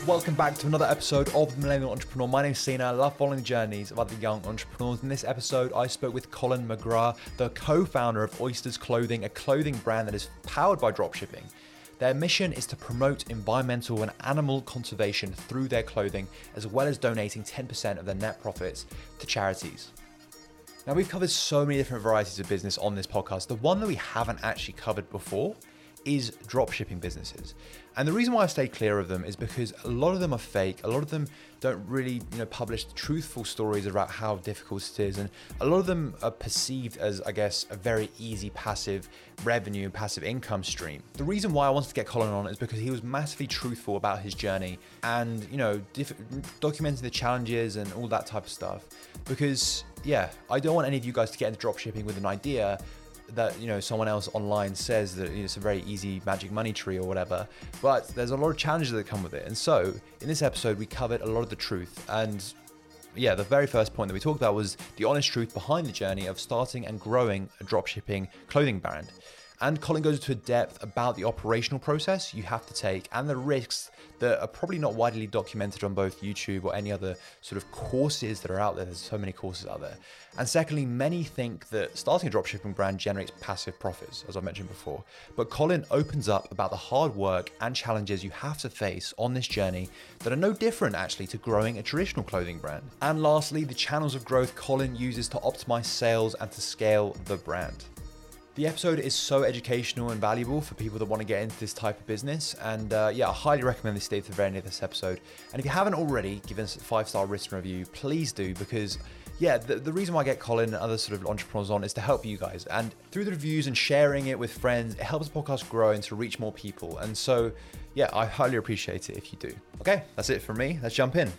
Welcome back to another episode of The Millennial Entrepreneur. My name is Sina. I love following the journeys of other young entrepreneurs. In this episode, I spoke with Colin McGrath, the co-founder of Oysters Clothing, a clothing brand that is powered by dropshipping. Their mission is to promote environmental and animal conservation through their clothing, as well as donating 10% of their net profits to charities. Now, we've covered so many different varieties of business on this podcast. The one that we haven't actually covered before is dropshipping businesses. And the reason why I stay clear of them is because a lot of them are fake. A lot of them don't really, publish truthful stories about how difficult it is. And a lot of them are perceived as, I guess, a very easy passive revenue and passive income stream. The reason why I wanted to get Colin on is because he was massively truthful about his journey and, documenting the challenges and all that type of stuff. Because, I don't want any of you guys to get into dropshipping with an idea that someone else online says that it's a very easy magic money tree or whatever, but there's a lot of challenges that come with it. And so in this episode we covered a lot of the truth, and the very first point that we talked about was the honest truth behind the journey of starting and growing a dropshipping clothing brand. And Colin goes into depth about the operational process you have to take and the risks that are probably not widely documented on both YouTube or any other sort of courses that are out there. There's so many courses out there. And secondly, many think that starting a dropshipping brand generates passive profits, as I mentioned before. But Colin opens up about the hard work and challenges you have to face on this journey that are no different actually to growing a traditional clothing brand. And lastly, the channels of growth Colin uses to optimize sales and to scale the brand. The episode is so educational and valuable for people that want to get into this type of business. And I highly recommend this stay to the very end of this episode. And if you haven't already, given us a 5-star written review, please do, because the reason why I get Colin and other sort of entrepreneurs on is to help you guys. And through the reviews and sharing it with friends, it helps the podcast grow and to reach more people. And so, I highly appreciate it if you do. Okay, that's it from me. Let's jump in.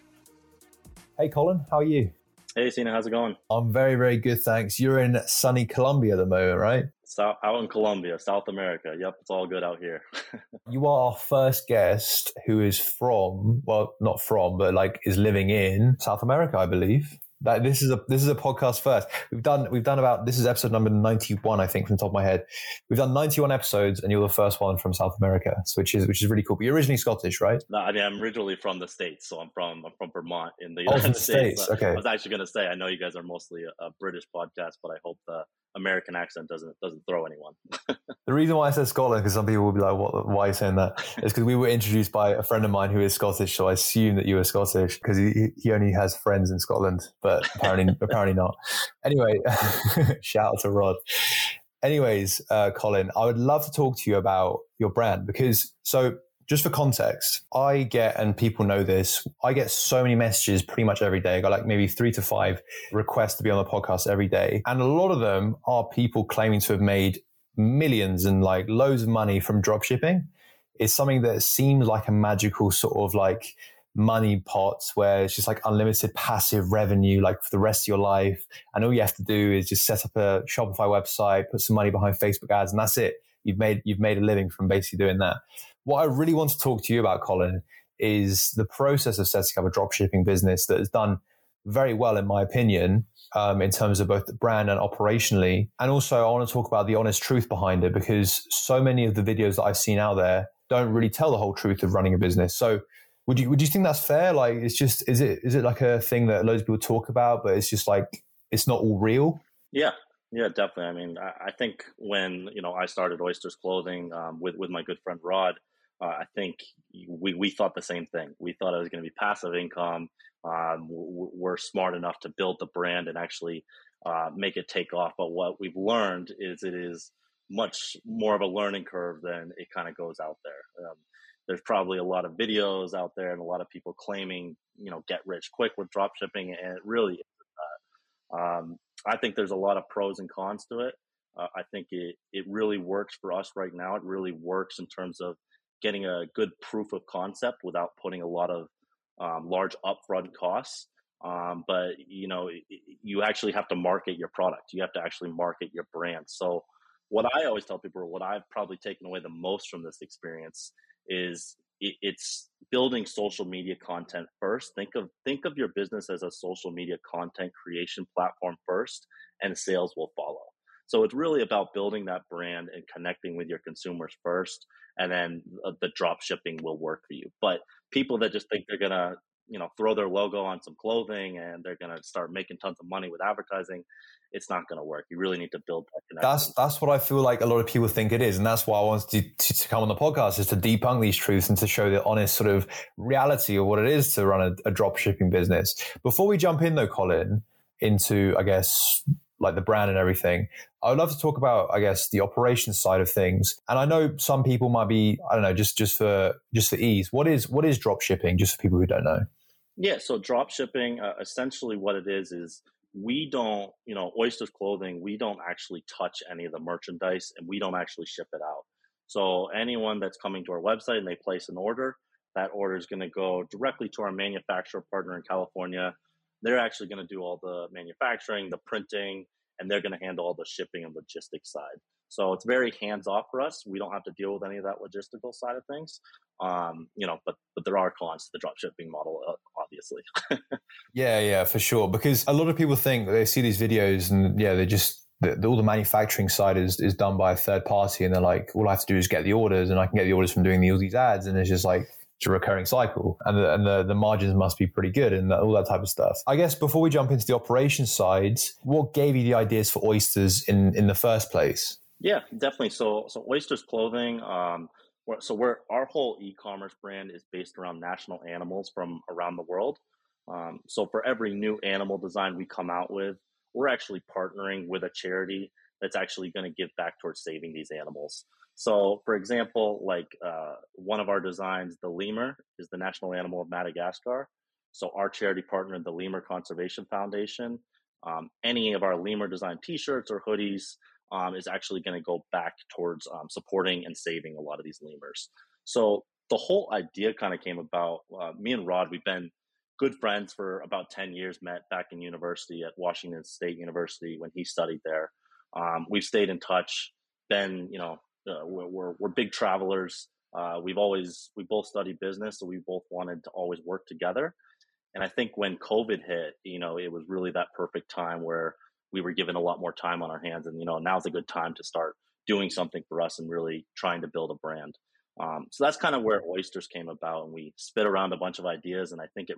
Hey, Colin, how are you? Hey, Sina, how's it going? I'm very, very good, thanks. You're in sunny Colombia at the moment, right? Out in Colombia, South America. Yep, it's all good out here. You are our first guest who is from, well, not from, but is living in South America, I believe. This is a podcast first. We've done about, this is episode number 91, I think, from the top of my head. We've done 91 episodes, and you're the first one from South America, which is really cool. But you're originally Scottish, right? No, I mean, I'm originally from the States, so I'm from Vermont in the United States. Okay. I was actually going to say, I know you guys are mostly a British podcast, but I hope the American accent doesn't throw anyone. The reason why I said Scotland, because some people will be like, why are you saying that? Is because we were introduced by a friend of mine who is Scottish, so I assume that you were Scottish because he only has friends in Scotland, but apparently not. Anyway, shout out to Rod. Anyways, Colin, I would love to talk to you about your brand because, so just for context, I get, and people know this, I get so many messages pretty much every day. I got maybe 3 to 5 requests to be on the podcast every day. And a lot of them are people claiming to have made millions and loads of money from dropshipping. It's something that seems like a magical sort of money pot where it's just unlimited passive revenue for the rest of your life. And all you have to do is just set up a Shopify website, put some money behind Facebook ads, and that's it. You've made a living from basically doing that. What I really want to talk to you about, Colin, is the process of setting up a dropshipping business that has done very well, in my opinion, in terms of both the brand and operationally. And also I want to talk about the honest truth behind it, because so many of the videos that I've seen out there don't really tell the whole truth of running a business. So would you think that's fair? Is it like a thing that loads of people talk about, but it's just it's not all real? Yeah, definitely. I mean, I think when, I started Oysters Clothing with my good friend Rod, I think we thought the same thing. We thought it was going to be passive income. We're smart enough to build the brand and actually make it take off. But what we've learned is it is much more of a learning curve than it kind of goes out there. There's probably a lot of videos out there and a lot of people claiming, get rich quick with drop shipping, and it really isn't that. I think there's a lot of pros and cons to it. I think it really works for us right now. It really works in terms of getting a good proof of concept without putting a lot of large upfront costs. But you actually have to market your product. You have to actually market your brand. So what I always tell people, what I've probably taken away the most from this experience is it's building social media content first. Think of your business as a social media content creation platform first, and sales will follow. So it's really about building that brand and connecting with your consumers first, and then the drop shipping will work for you. But people that just think they're gonna, throw their logo on some clothing and they're gonna start making tons of money with advertising, it's not gonna work. You really need to build that connection. That's what I feel like a lot of people think it is, and that's why I wanted to come on the podcast, is to debunk these truths and to show the honest sort of reality of what it is to run a drop shipping business. Before we jump in though, Colin, into, I guess, like the brand and everything, I would love to talk about, I guess, the operations side of things. And I know some people might be, I don't know, just for ease, what is drop shipping, just for people who don't know? Yeah, so drop shipping, essentially what it is we don't, Oysters Clothing, we don't actually touch any of the merchandise and we don't actually ship it out. So anyone that's coming to our website and they place an order, that order is going to go directly to our manufacturer partner in California. They're actually going to do all the manufacturing, the printing, and they're going to handle all the shipping and logistics side. So it's very hands off for us. We don't have to deal with any of that logistical side of things. But there are cons to the drop shipping model, obviously. Yeah, for sure. Because a lot of people think they see these videos and they just, all the manufacturing side is done by a third party, and they're like, all I have to do is get the orders, and I can get the orders from doing all these ads, and it's just like, it's a recurring cycle, and the margins must be pretty good and all that type of stuff. I guess before we jump into the operations side, what gave you the ideas for Oysters in the first place? Yeah, definitely. So Oysters Clothing, our whole e-commerce brand is based around national animals from around the world. So for every new animal design we come out with, we're actually partnering with a charity that's actually going to give back towards saving these animals. So, for example, one of our designs, the lemur, is the national animal of Madagascar. So our charity partner, the Lemur Conservation Foundation, any of our lemur design T-shirts or hoodies is actually going to go back towards supporting and saving a lot of these lemurs. So the whole idea kind of came about. Me and Rod, we've been good friends for about 10 years, met back in university at Washington State University when he studied there. We've stayed in touch. We're big travelers. We both studied business, so we both wanted to always work together. And I think when COVID hit, it was really that perfect time where we were given a lot more time on our hands, and now's a good time to start doing something for us and really trying to build a brand. So that's kind of where Oysters came about, and we spit around a bunch of ideas, and I think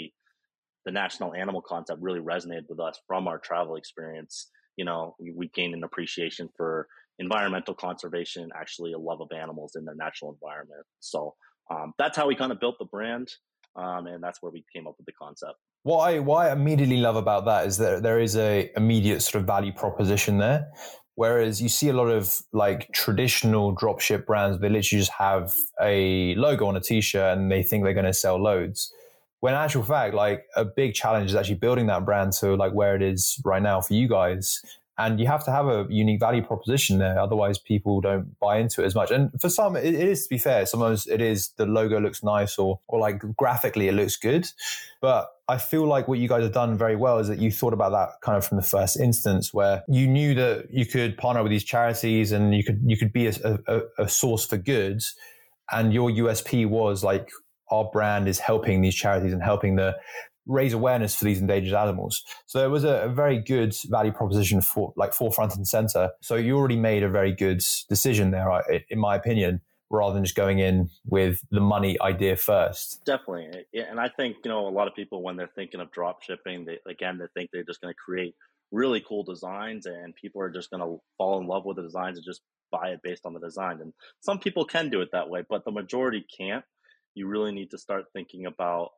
the national animal concept really resonated with us from our travel experience. We gained an appreciation for environmental conservation, actually a love of animals in their natural environment. So that's how we kind of built the brand, and that's where we came up with the concept. What I immediately love about that is that there is a immediate sort of value proposition there. Whereas you see a lot of like traditional dropship brands, they literally just have a logo on a t-shirt and they think they're going to sell loads. When in actual fact, like a big challenge is actually building that brand to like where it is right now for you guys. And you have to have a unique value proposition there. Otherwise, people don't buy into it as much. And for some, it is, to be fair, sometimes it is the logo looks nice or like graphically it looks good. But I feel like what you guys have done very well is that you thought about that kind of from the first instance, where you knew that you could partner with these charities and you could be a source for goods. And your USP was like, our brand is helping these charities and helping the raise awareness for these endangered animals. So it was a very good value proposition for like forefront and center. So you already made a very good decision there, in my opinion, rather than just going in with the money idea first. Definitely. And I think, a lot of people, when they're thinking of drop shipping, they think they're just going to create really cool designs and people are just going to fall in love with the designs and just buy it based on the design. And some people can do it that way, but the majority can't. You really need to start thinking about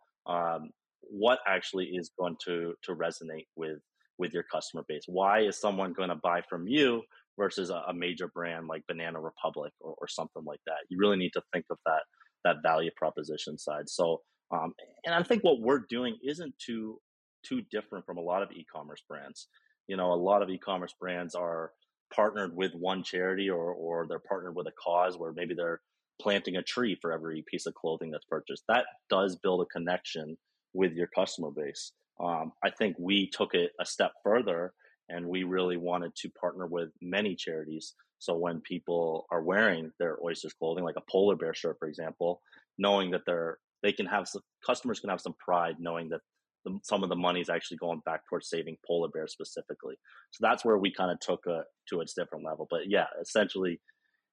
what actually is going to resonate with your customer base. Why is someone going to buy from you versus a major brand like Banana Republic or something like that? You really need to think of that value proposition side. So, and I think what we're doing isn't too different from a lot of e-commerce brands. A lot of e-commerce brands are partnered with one charity or they're partnered with a cause where maybe they're planting a tree for every piece of clothing that's purchased. That does build a connection with your customer base. I think we took it a step further and we really wanted to partner with many charities. So when people are wearing their Oysters clothing, like a polar bear shirt, for example, knowing that customers can have some pride knowing that some of the money is actually going back towards saving polar bears specifically. So that's where we kind of took it to a different level. But yeah, essentially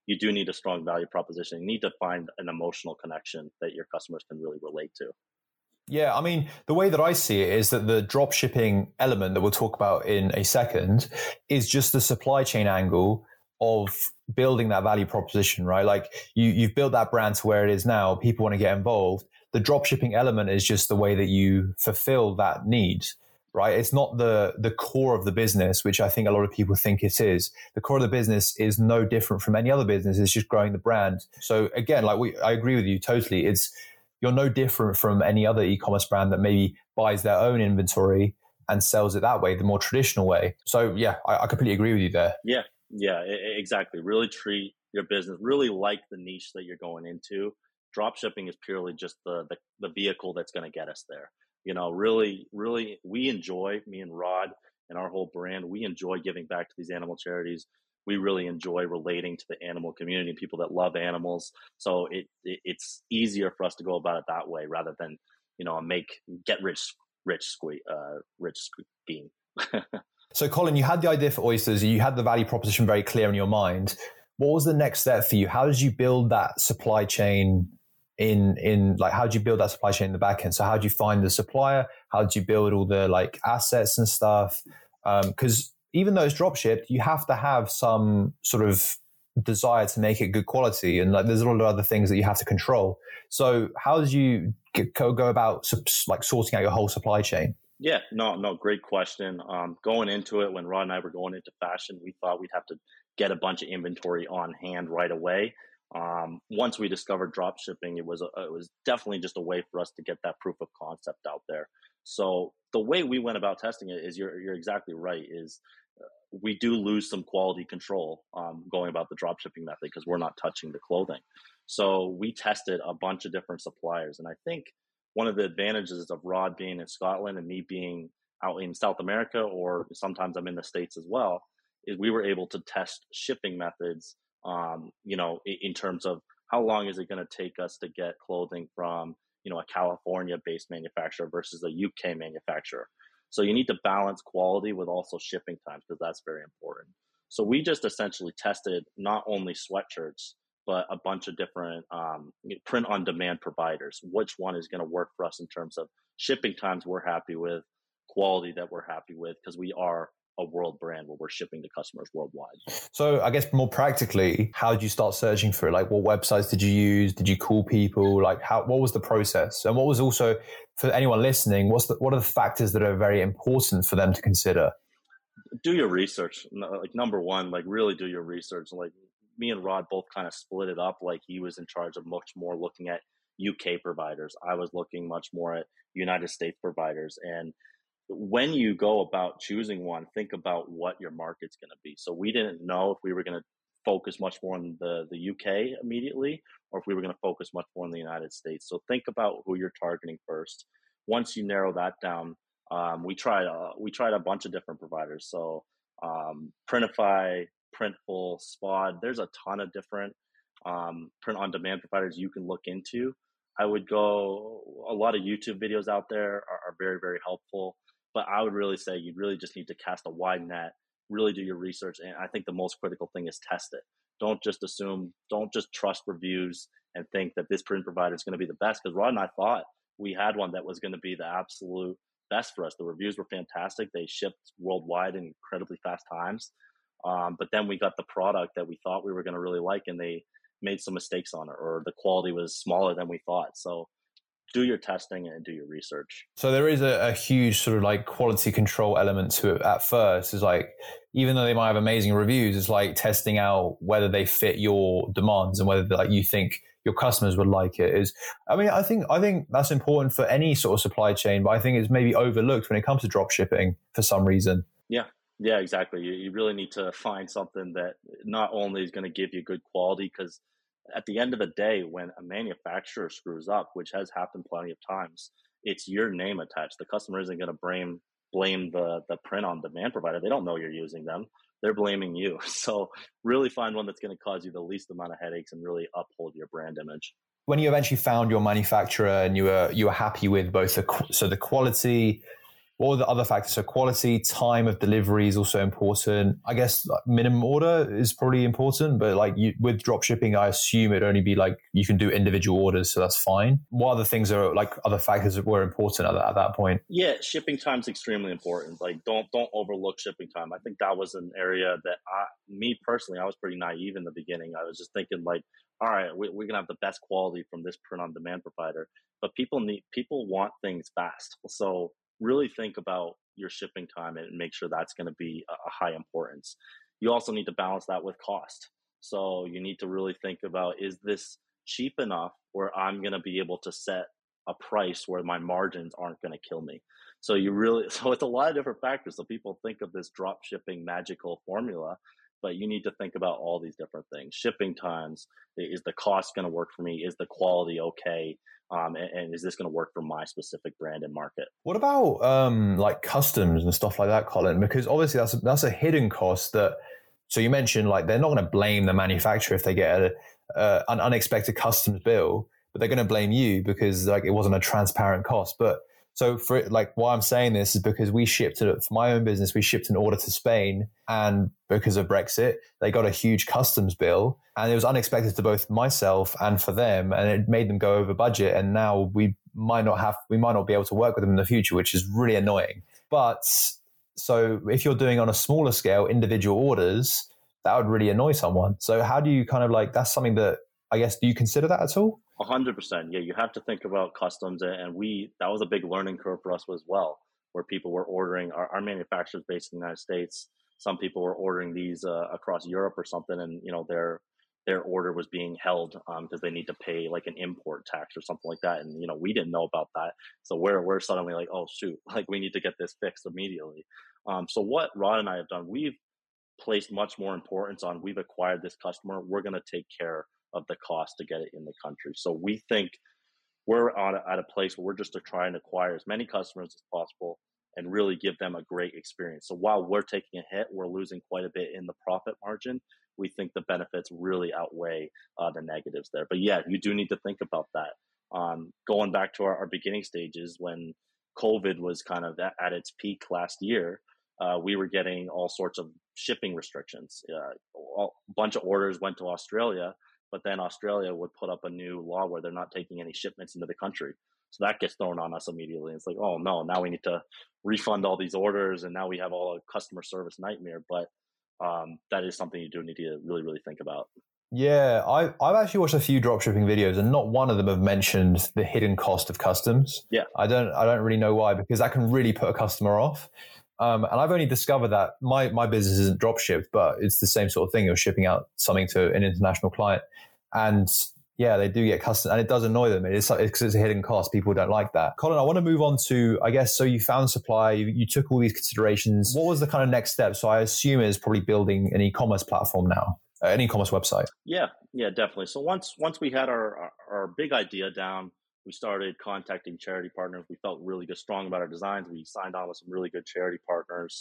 you do need a strong value proposition. You need to find an emotional connection that your customers can really relate to. Yeah, I mean, the way that I see it is that the drop shipping element that we'll talk about in a second is just the supply chain angle of building that value proposition, right? Like you've built that brand to where it is now. People want to get involved. The drop shipping element is just the way that you fulfill that need, right? It's not the core of the business, which I think a lot of people think it is. The core of the business is no different from any other business. It's just growing the brand. So again, I agree with you totally. You're no different from any other e-commerce brand that maybe buys their own inventory and sells it that way, the more traditional way. So yeah, I completely agree with you there. Yeah, exactly. Really treat your business, really like the niche that you're going into. Drop shipping is purely just the vehicle that's going to get us there. Really, we enjoy, me and Rod and our whole brand, we enjoy giving back to these animal charities. We really enjoy relating to the animal community, people that love animals. So it's easier for us to go about it that way rather than, get rich scheme. So Colin, you had the idea for oysters. You had the value proposition very clear in your mind. What was the next step for you? How did you build that supply chain how did you build that supply chain in the back end? So how did you find the supplier? How did you build all the assets and stuff? Because even though it's drop shipped, you have to have some sort of desire to make it good quality. And there's a lot of other things that you have to control. So how did you go about sorting out your whole supply chain? Yeah, no, great question. Going into it, when Rod and I were going into fashion, we thought we'd have to get a bunch of inventory on hand right away. Once we discovered drop shipping, it was definitely just a way for us to get that proof of concept out there. So the way we went about testing it is you're exactly right. Is we do lose some quality control going about the drop shipping method because we're not touching the clothing. So we tested a bunch of different suppliers, and I think one of the advantages of Rod being in Scotland and me being out in South America, or sometimes I'm in the States as well, is we were able to test shipping methods. In terms of how long is it going to take us to get clothing from, a California-based manufacturer versus a UK manufacturer. So you need to balance quality with also shipping times because that's very important. So we just essentially tested not only sweatshirts, but a bunch of different print-on-demand providers. Which one is going to work for us in terms of shipping times we're happy with, quality that we're happy with, because we are a world brand where we're shipping to customers worldwide. So I guess more practically, how did you start searching for it? What websites did you use? Did you call people? What was the process? And what was also, for anyone listening, what are the factors that are very important for them to consider? Do your research. Number one, really do your research. Me and Rod both kind of split it up. He was in charge of much more looking at UK providers. I was looking much more at United States providers. And when you go about choosing one, think about what your market's going to be. So we didn't know if we were going to focus much more on the UK immediately, or if we were going to focus much more on the United States. So think about who you're targeting first. Once you narrow that down, we tried a bunch of different providers. So Printify, Printful, Spod. There's a ton of different print-on-demand providers you can look into. I would go, a lot of YouTube videos out there are very, very helpful. But I would really say you really just need to cast a wide net, really do your research. And I think the most critical thing is test it. Don't just assume, don't just trust reviews and think that this print provider is going to be the best. Because Rod and I thought we had one that was going to be the absolute best for us. The reviews were fantastic. They shipped worldwide in incredibly fast times. But then we got the product that we thought we were going to really like, and they made some mistakes on it, or the quality was smaller than we thought. So do your testing and do your research. So there is a huge sort of quality control element to it at first. Is even though they might have amazing reviews, it's testing out whether they fit your demands and whether you think your customers would like it. I think that's important for any sort of supply chain, but I think it's maybe overlooked when it comes to drop shipping for some reason. Yeah, exactly. You really need to find something that not only is going to give you good quality, because at the end of the day, when a manufacturer screws up, which has happened plenty of times, it's your name attached. The customer isn't going to blame the print-on-demand provider. They don't know you're using them. They're blaming you. So really find one that's going to cause you the least amount of headaches and really uphold your brand image. When you eventually found your manufacturer and you were happy with both the quality What are the other factors? So quality, time of delivery is also important. I guess minimum order is probably important, but like with drop shipping, I assume it'd only be like you can do individual orders, so that's fine. What other things are like other factors that were important at that point? Yeah, shipping time is extremely important. Like, don't overlook shipping time. I think that was an area that me personally, I was pretty naive in the beginning. I was just thinking like, all right, we're gonna have the best quality from this print on demand provider, but people want things fast. So really think about your shipping time and make sure that's going to be a high importance. You also need to balance that with cost. So you need to really think about, is this cheap enough where I'm going to be able to set a price where my margins aren't going to kill me? So so it's a lot of different factors. So people think of this drop shipping magical formula, but you need to think about all these different things. Shipping times, is the cost going to work for me? Is the quality okay? And is this going to work for my specific brand and market? What about like customs and stuff like that, Colin? Because obviously that's a hidden cost that. So you mentioned like they're not going to blame the manufacturer if they get an unexpected customs bill, but they're going to blame you because like it wasn't a transparent cost. But so for like why I'm saying this is because for my own business, we shipped an order to Spain, and because of Brexit, they got a huge customs bill, and it was unexpected to both myself and for them, and it made them go over budget. And now we might not be able to work with them in the future, which is really annoying. But so if you're doing on a smaller scale, individual orders, that would really annoy someone. So how do you kind of like, that's something that I guess, do you consider that at all? 100%. Yeah, you have to think about customs, and that was a big learning curve for us as well, where people were ordering our manufacturers based in the United States. Some people were ordering these across Europe or something, and their order was being held because they need to pay like an import tax or something like that, and we didn't know about that. So we're suddenly like, oh shoot, like we need to get this fixed immediately. So what Rod and I have done, we've placed much more importance on, we've acquired this customer, we're going to take care of the cost to get it in the country. So we think we're at a place where we're just to try and acquire as many customers as possible and really give them a great experience. So while we're taking a hit, we're losing quite a bit in the profit margin. We think the benefits really outweigh the negatives there. But yeah, you do need to think about that. Going back to our beginning stages, when COVID was kind of at its peak last year, we were getting all sorts of shipping restrictions. A bunch of orders went to Australia, but then Australia would put up a new law where they're not taking any shipments into the country. So that gets thrown on us immediately. It's like, oh no, now we need to refund all these orders, and now we have all a customer service nightmare. But that is something you do need to really, really think about. Yeah, I've actually watched a few dropshipping videos, and not one of them have mentioned the hidden cost of customs. Yeah, I don't really know why, because that can really put a customer off. And I've only discovered that my business isn't drop shipped, but it's the same sort of thing. You're shipping out something to an international client, and yeah, they do get custom, and it does annoy them. It's because it's a hidden cost. People don't like that. Colin, I want to move on to, I guess, so you found supply, you took all these considerations. What was the kind of next step? So I assume it's probably building an e-commerce platform now, an e-commerce website. Yeah, definitely. So once we had our big idea down, we started contacting charity partners. We felt really good, strong about our designs. We signed on with some really good charity partners.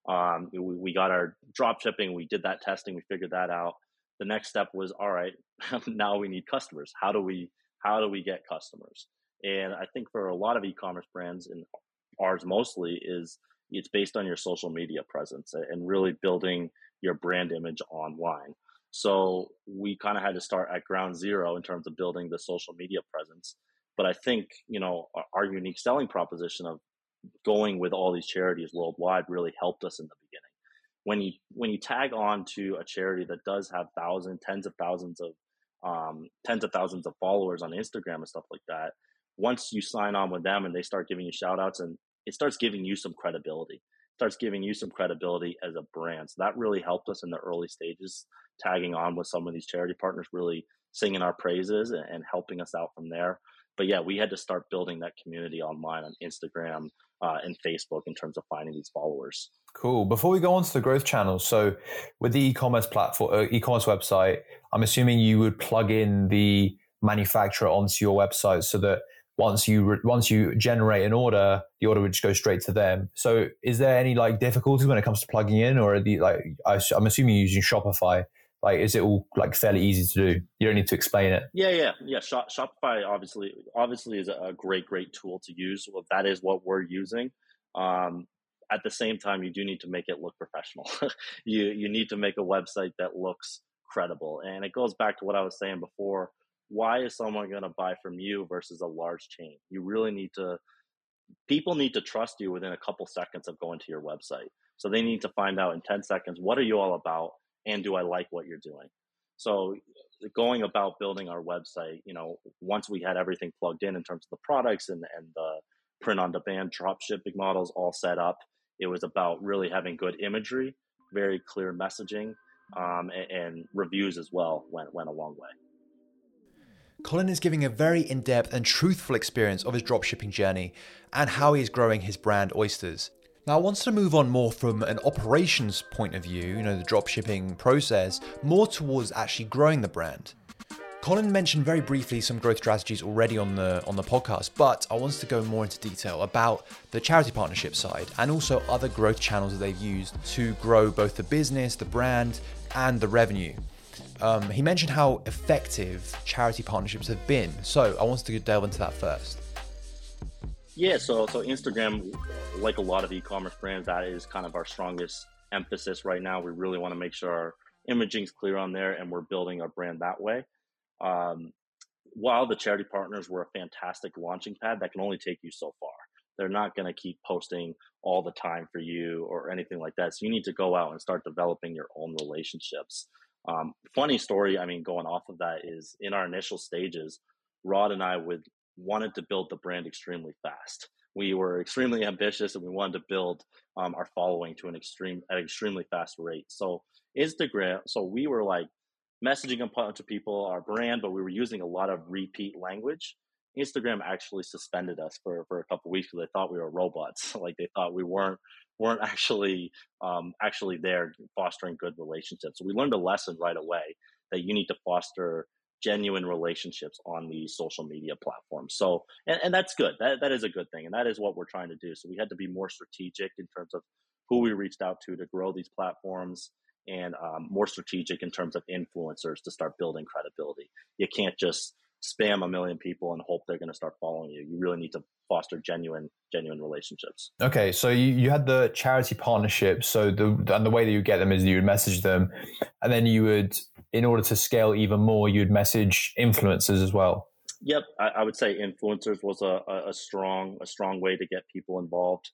We got our drop shipping. We did that testing. We figured that out. The next step was, all right, now we need customers. How do we get customers? And I think for a lot of e-commerce brands, and ours mostly, it's based on your social media presence and really building your brand image online. So we kind of had to start at ground zero in terms of building the social media presence. But I think, our unique selling proposition of going with all these charities worldwide really helped us in the beginning. When you tag on to a charity that does have tens of thousands of followers on Instagram and stuff like that, once you sign on with them and they start giving you shout outs, and it starts giving you some credibility. Starts giving you some credibility as a brand. So that really helped us in the early stages, tagging on with some of these charity partners, really singing our praises and helping us out from there. But yeah, we had to start building that community online on Instagram and Facebook in terms of finding these followers. Cool. Before we go on to the growth channels, so with the e-commerce platform, e-commerce website, I'm assuming you would plug in the manufacturer onto your website so that once you generate an order, the order would just go straight to them. So is there any like difficulties when it comes to plugging in, or are I'm assuming you're using Shopify? Like, is it all like fairly easy to do? You don't need to explain it. Yeah. Shopify obviously is a great tool to use. Well, that is what we're using. At the same time, you do need to make it look professional. You need to make a website that looks credible, and it goes back to what I was saying before. Why is someone going to buy from you versus a large chain? You really need to People need to trust you within a couple seconds of going to your website. So they need to find out in 10 seconds, what are you all about? And do I like what you're doing? So going about building our website, once we had everything plugged in terms of the products and the print on demand drop shipping models all set up, it was about really having good imagery, very clear messaging, and reviews as well went a long way. Colin is giving a very in-depth and truthful experience of his dropshipping journey and how he is growing his brand Oysters. Now, I want to move on more from an operations point of view, the dropshipping process, more towards actually growing the brand. Colin mentioned very briefly some growth strategies already on the podcast, but I wanted to go more into detail about the charity partnership side and also other growth channels that they've used to grow both the business, the brand, and the revenue. He mentioned how effective charity partnerships have been. So I wanted to delve into that first. Yeah, so Instagram, like a lot of e-commerce brands, that is kind of our strongest emphasis right now. We really want to make sure our imaging's clear on there and we're building our brand that way. While the charity partners were a fantastic launching pad, that can only take you so far. They're not going to keep posting all the time for you or anything like that. So you need to go out and start developing your own relationships. Funny story, going off of that is in our initial stages, Rod and I wanted to build the brand extremely fast. We were extremely ambitious and we wanted to build our following to an extremely fast rate. So Instagram, we were like messaging a bunch of people, our brand, but we were using a lot of repeat language. Instagram actually suspended us for a couple of weeks because they thought we were robots. Like they thought we weren't actually there fostering good relationships. So we learned a lesson right away that you need to foster genuine relationships on these social media platforms. So, and that's good. That is a good thing. And that is what we're trying to do. So we had to be more strategic in terms of who we reached out to grow these platforms, and more strategic in terms of influencers to start building credibility. You can't just spam a million people and hope they're going to start following you. You really need to foster genuine relationships. Okay, so you had the charity partnerships. So the way that you get them is you would message them, and then you would, in order to scale even more, you'd message influencers as well. Yep, I would say influencers was a strong way to get people involved.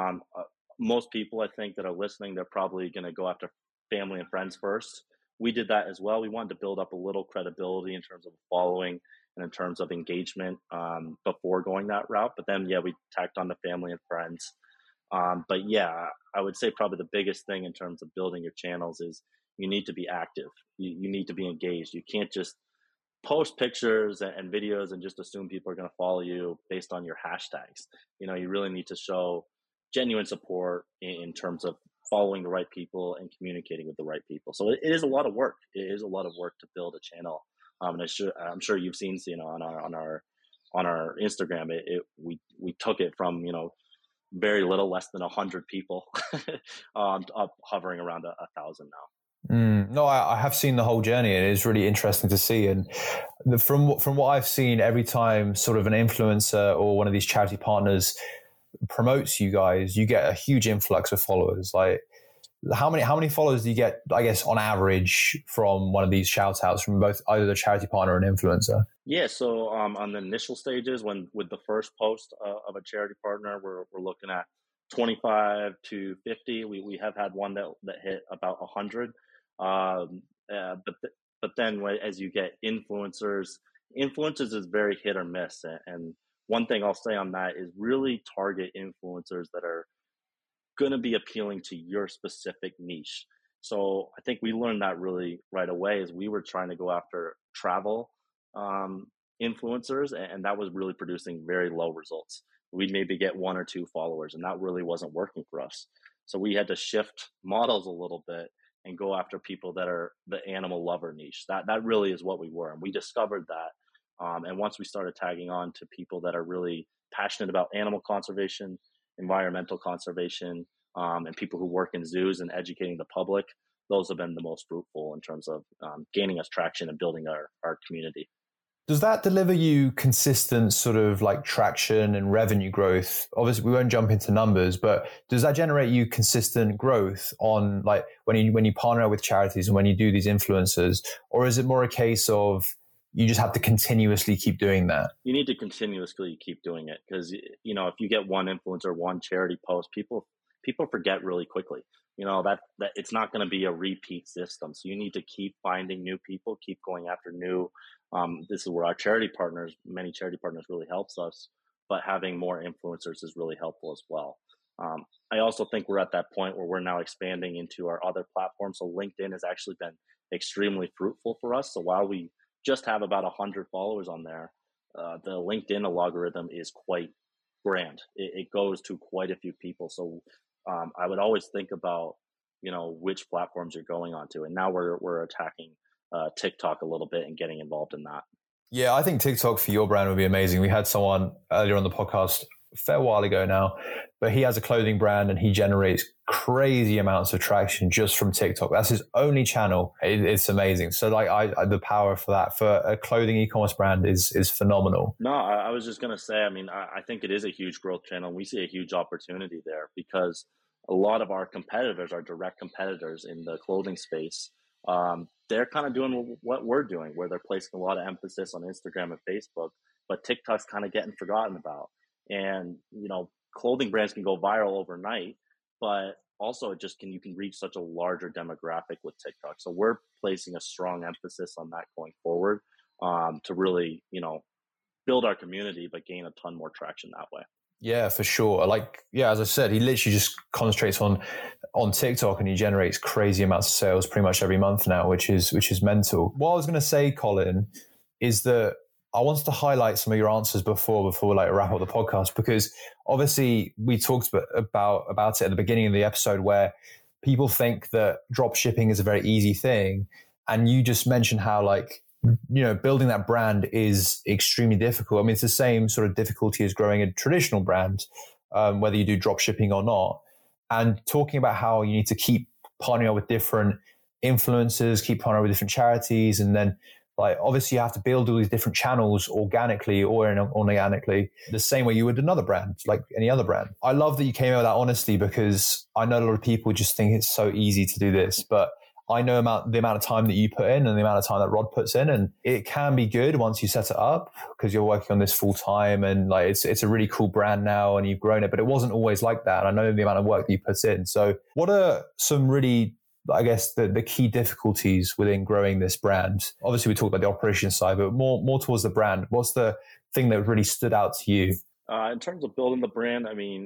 Most people I think that are listening, they're probably going to go after family and friends first. We did that as well. We wanted to build up a little credibility in terms of following and in terms of engagement before going that route. But then, we tacked on the family and friends. But yeah, I would say probably the biggest thing in terms of building your channels is you need to be active. You need to be engaged. You can't just post pictures and videos and just assume people are going to follow you based on your hashtags. You really need to show genuine support in terms of following the right people and communicating with the right people. So it is a lot of work. It is a lot of work to build a channel. And I'm sure you've seen, on our Instagram, we took it from, very little, less than 100 people, up hovering around 1,000 now. No, I have seen the whole journey, and it is really interesting to see. And from what I've seen, every time sort of an influencer or one of these charity partners promotes you guys, you get a huge influx of followers. Like how many followers do you get, I guess, on average from one of these shout outs from both either the charity partner and influencer? Yeah, so on the initial stages, with the first post of a charity partner, we're looking at 25 to 50. We have had one that hit about 100. But then as you get influencers is very hit or miss. And one thing I'll say on that is really target influencers that are going to be appealing to your specific niche. So I think we learned that really right away as we were trying to go after travel influencers, and that was really producing very low results. We'd maybe get 1 or 2 followers, and that really wasn't working for us. So we had to shift models a little bit and go after people that are the animal lover niche. That really is what we were, and we discovered that. And once we started tagging on to people that are really passionate about animal conservation, environmental conservation, and people who work in zoos and educating the public, those have been the most fruitful in terms of gaining us traction and building our community. Does that deliver you consistent sort of like traction and revenue growth? Obviously, we won't jump into numbers, but does that generate you consistent growth on like when you partner with charities and when you do these influencers, or is it more a case of you just have to continuously keep doing that? You need to continuously keep doing it because if you get one influencer, one charity post, people forget really quickly. That it's not going to be a repeat system. So you need to keep finding new people, keep going after new. This is where many charity partners really helps us, but having more influencers is really helpful as well. I also think we're at that point where we're now expanding into our other platforms. So LinkedIn has actually been extremely fruitful for us. So while we just have about 100 followers on there, the LinkedIn algorithm is quite grand. It goes to quite a few people. So I would always think about which platforms you're going onto, and now we're attacking TikTok a little bit and getting involved in that. Yeah, I think TikTok for your brand would be amazing. We had someone earlier on the podcast a fair while ago now, but he has a clothing brand and he generates crazy amounts of traction just from TikTok. That's his only channel. It's amazing. So like the power for that for a clothing e-commerce brand is phenomenal. No, I was just going to say, I think it is a huge growth channel. We see a huge opportunity there because a lot of our competitors, our direct competitors in the clothing space, they're kind of doing what we're doing, where they're placing a lot of emphasis on Instagram and Facebook, but TikTok's kind of getting forgotten about. And, clothing brands can go viral overnight, but also you can reach such a larger demographic with TikTok. So we're placing a strong emphasis on that going forward, to really, build our community, but gain a ton more traction that way. Yeah, for sure. As I said, he literally just concentrates on TikTok and he generates crazy amounts of sales pretty much every month now, which is mental. What I was going to say, Colin, is that I wanted to highlight some of your answers before we wrap up the podcast, because obviously we talked about it at the beginning of the episode where people think that drop shipping is a very easy thing. And you just mentioned how building that brand is extremely difficult. I mean, it's the same sort of difficulty as growing a traditional brand, whether you do drop shipping or not. And talking about how you need to keep partnering up with different influencers, keep partnering with different charities, and then obviously you have to build all these different channels organically or inorganically, the same way you would another brand, like any other brand. I love that you came out with that honesty, because I know a lot of people just think it's so easy to do this, but I know the amount of time that you put in and the amount of time that Rod puts in, and it can be good once you set it up because you're working on this full time and it's a really cool brand now and you've grown it, but it wasn't always like that. And I know the amount of work that you put in. So what are some really, I guess, the key difficulties within growing this brand? Obviously we talked about the operations side, but more towards the brand. What's the thing that really stood out to you? In terms of building the brand,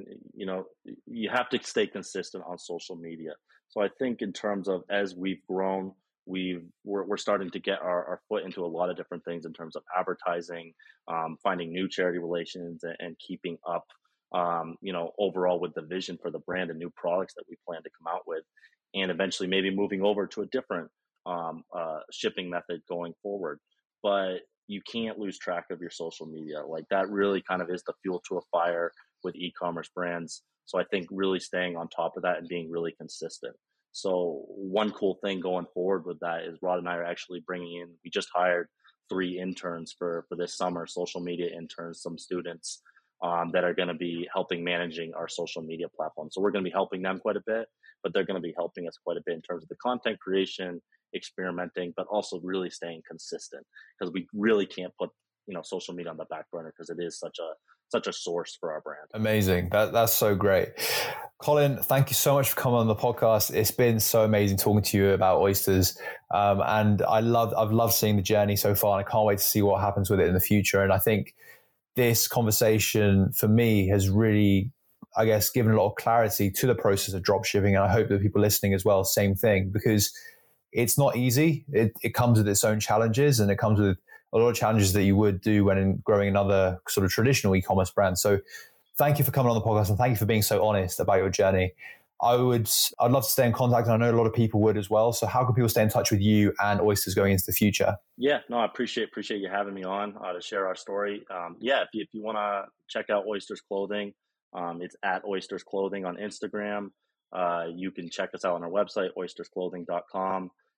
you have to stay consistent on social media. So I think in terms of as we've grown, we're starting to get our foot into a lot of different things in terms of advertising, finding new charity relations, and keeping up, overall with the vision for the brand and new products that we plan to come out with, and eventually maybe moving over to a different shipping method going forward. But you can't lose track of your social media. That really kind of is the fuel to a fire with e-commerce brands. So I think really staying on top of that and being really consistent. So one cool thing going forward with that is Rod and I are actually we just hired 3 interns for this summer, social media interns, some students that are going to be helping managing our social media platform. So we're going to be helping them quite a bit, but they're going to be helping us quite a bit in terms of the content creation, experimenting, but also really staying consistent, because we really can't put social media on the back burner because it is such a source for our brand. Amazing. That's so great. Colin, thank you so much for coming on the podcast. It's been so amazing talking to you about oysters. And I've loved seeing the journey so far, and I can't wait to see what happens with it in the future. And I think this conversation for me has really, I guess, given a lot of clarity to the process of drop shipping. And I hope that people listening as well, same thing, because it's not easy. It comes with its own challenges, and it comes with a lot of challenges that you would do when growing another sort of traditional e-commerce brand. So thank you for coming on the podcast, and thank you for being so honest about your journey. I'd love to stay in contact, and I know a lot of people would as well. So how can people stay in touch with you and Oysters going into the future? Yeah, no, I appreciate you having me on to share our story. If you want to check out Oysters Clothing, it's at Oysters Clothing on Instagram. You can check us out on our website, oystersclothing.com.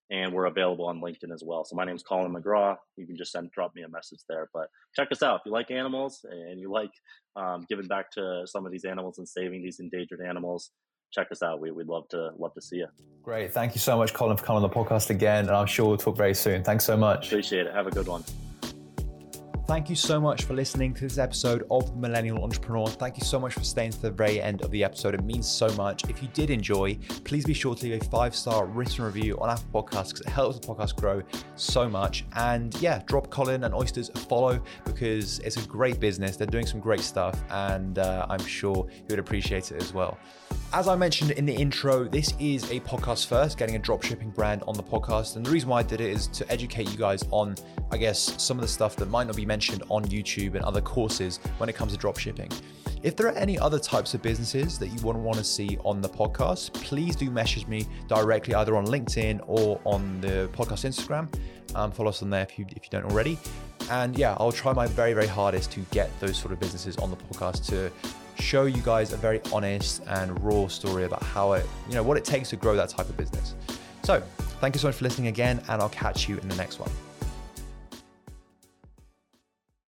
and we're available on LinkedIn as well. So my name's Colin McGraw. You can just drop me a message there. But check us out if you like animals and you like giving back to some of these animals and saving these endangered animals. Check us out. We'd love to see you. Great. Thank you so much, Colin, for coming on the podcast again. And I'm sure we'll talk very soon. Thanks so much. Appreciate it. Have a good one. Thank you so much for listening to this episode of The Millennial Entrepreneur. Thank you so much for staying to the very end of the episode. It means so much. If you did enjoy, please be sure to leave a 5-star written review on Apple Podcasts because it helps the podcast grow so much. And yeah, drop Colin and Oysters a follow because it's a great business. They're doing some great stuff and I'm sure you would appreciate it as well. As I mentioned in the intro, this is a podcast first, getting a dropshipping brand on the podcast. And the reason why I did it is to educate you guys on, I guess, some of the stuff that might not be mentioned on YouTube and other courses when it comes to dropshipping. If there are any other types of businesses that you want to see on the podcast, please do message me directly either on LinkedIn or on the podcast Instagram. Follow us on there if you don't already. And yeah, I'll try my very, very hardest to get those sort of businesses on the podcast to show you guys a very honest and raw story about how what it takes to grow that type of business. So thank you so much for listening again, and I'll catch you in the next one.